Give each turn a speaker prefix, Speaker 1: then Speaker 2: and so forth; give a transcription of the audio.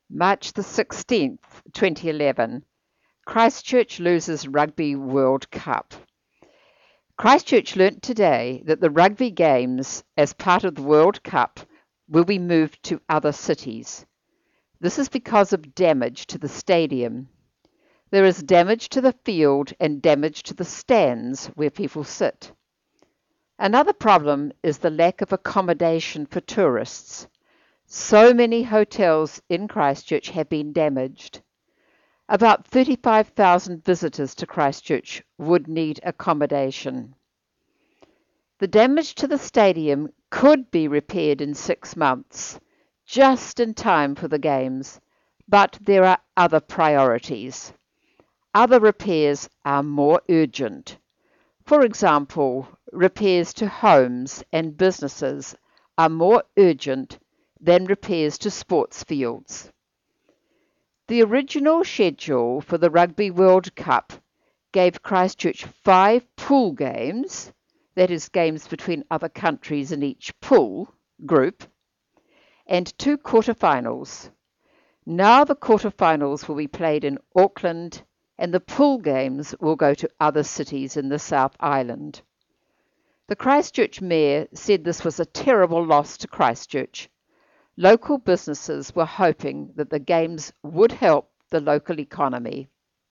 Speaker 1: March the 16th, 2011, Christchurch loses Rugby World Cup. Christchurch learnt today that the rugby games, as part of the World Cup, will be moved to other cities. This is because of damage to the stadium. There is damage to the field and damage to the stands where people sit. Another problem is the lack of accommodation for tourists. So many hotels in Christchurch have been damaged. About 35,000 visitors to Christchurch would need accommodation. The damage to the stadium could be repaired in 6 months, just in time for the games, but there are other priorities. Other repairs are more urgent. For example, repairs to homes and businesses are more urgent than repairs to sports fields. The original schedule for the Rugby World Cup gave Christchurch 5 pool games, that is, games between other countries in each pool group, and 2 quarterfinals. Now the quarterfinals will be played in Auckland, and the pool games will go to other cities in the South Island. The Christchurch mayor said this was a terrible loss to Christchurch. Local businesses were hoping that the games would help the local economy.